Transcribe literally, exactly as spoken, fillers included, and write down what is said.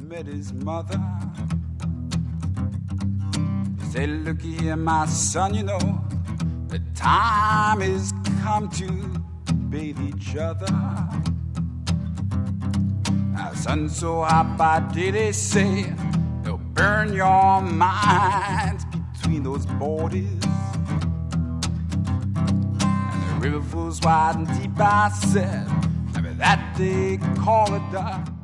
met his mother. He said, look here, my son, you know, the time has come to bathe each other. Now, son, so how about did they say they'll burn your minds between those borders? And the river flows wide and deep, I said, maybe that they call it dark.